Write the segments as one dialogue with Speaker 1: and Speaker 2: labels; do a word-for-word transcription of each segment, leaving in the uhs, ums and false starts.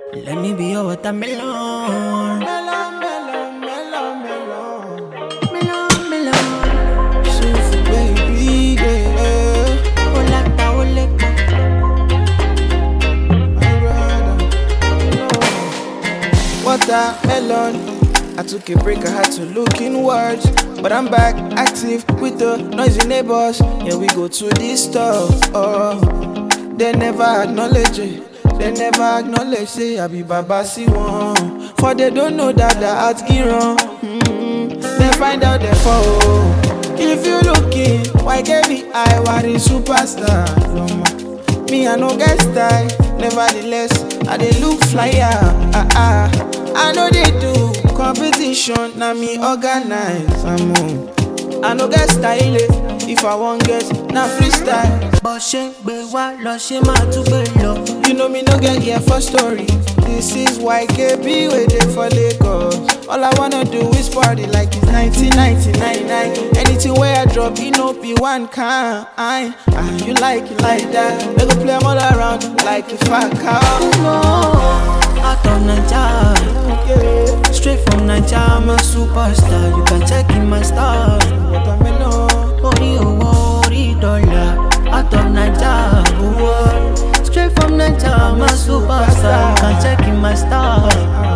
Speaker 1: Let me be your watermelon.
Speaker 2: Melon, melon, melon, melon.
Speaker 1: Melon, melon.
Speaker 2: Sufu baby, yeah.
Speaker 1: Olata, olekpo.
Speaker 2: My brother, melon. Watermelon. I took a break, I had to look inwards. But I'm back, active with the noisy neighbors. Yeah, we go to this stuff. Oh, they never acknowledge it. They never acknowledge, say I be Baba si one. For they don't know that the heart get wrong. Mm-hmm. They find out they fall. If you looking, why get me I worry superstar? No more. Me I no get style. Nevertheless, I they look flyer. Ah ah. I know they do competition. Now me organize. I'm on. I no get style. If I want get, now freestyle.
Speaker 1: Bó ṣe gbé wá lọ ṣe máa tún gbé lọ.
Speaker 2: You know me no get here for story. This is Y K B waiting for Lagos. All I wanna do is party like it's nineteen ninety-nine. Anything where I drop, it no be one kind. Ah, you like it like that? They go play 'em all around like a fat cow.
Speaker 1: No, out of Naija,
Speaker 2: Yeah.
Speaker 1: straight from Naija, I'm a superstar. You can check in my stars.
Speaker 2: Watermelon.
Speaker 1: Ori owo, ori dollar. Out of Naija, oh, straight from Naija, I'm a superstar. You can check in my stars.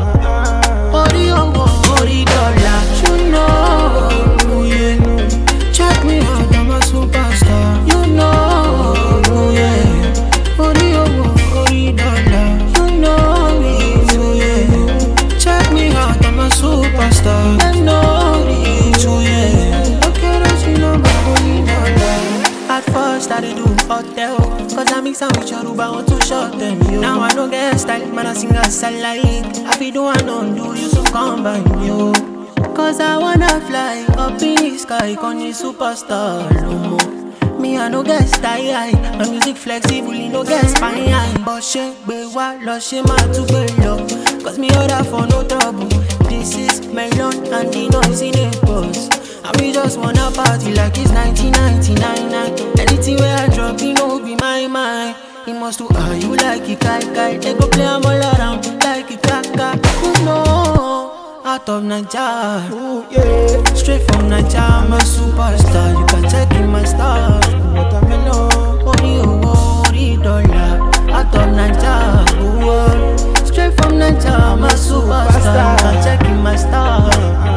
Speaker 1: Ori owo, ori dollar. You know, yeah. Check me out, I'm a superstar. You know, yeah. Ori owo, ori dollar. You know it, yeah. Check me out, I'm a superstar. I know it, yeah. Okay, don't you know my ori dollar? At first I did do hotel, cause I mix and with Yoruba, want to short them, yo. Now I don't get style, man I sing as I like. I feel do and don't do, you so combine, yo. Cause I wanna fly up in the sky, con you superstar, no more. Me I no get style, my music flexible, you no get spine. But she be wa lo she ma to be low. Cause me order for no trouble. This is melon and the noise in it boss. And we just wanna party like it's nineteen ninety-nine. Anything where I drop, you know be my mind. It must do how you like it, kai kai. They go play 'em all around like it, kaka. You know, out of Naija,
Speaker 2: Ooh, yeah.
Speaker 1: straight from Naija, I'm a superstar. You can check in my stars.
Speaker 2: Watermelon.
Speaker 1: Ori owo, ori dollar. Out of Naija, oh, straight from Naija, I'm a superstar. You can check in my stars.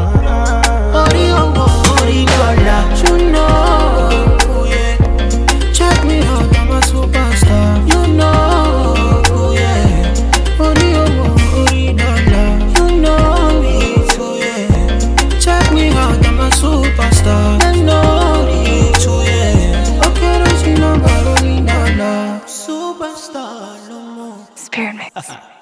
Speaker 1: Ori owo, ori dollar. You know, yeah. Check me out, I'm a superstar. You know, yeah. Ori owo, ori dollar. You know it, yeah. Check me out, I'm a superstar. I know it, yeah. Okay, don't you know about ori dollar? Superstar, no more.
Speaker 3: Spirit Mix.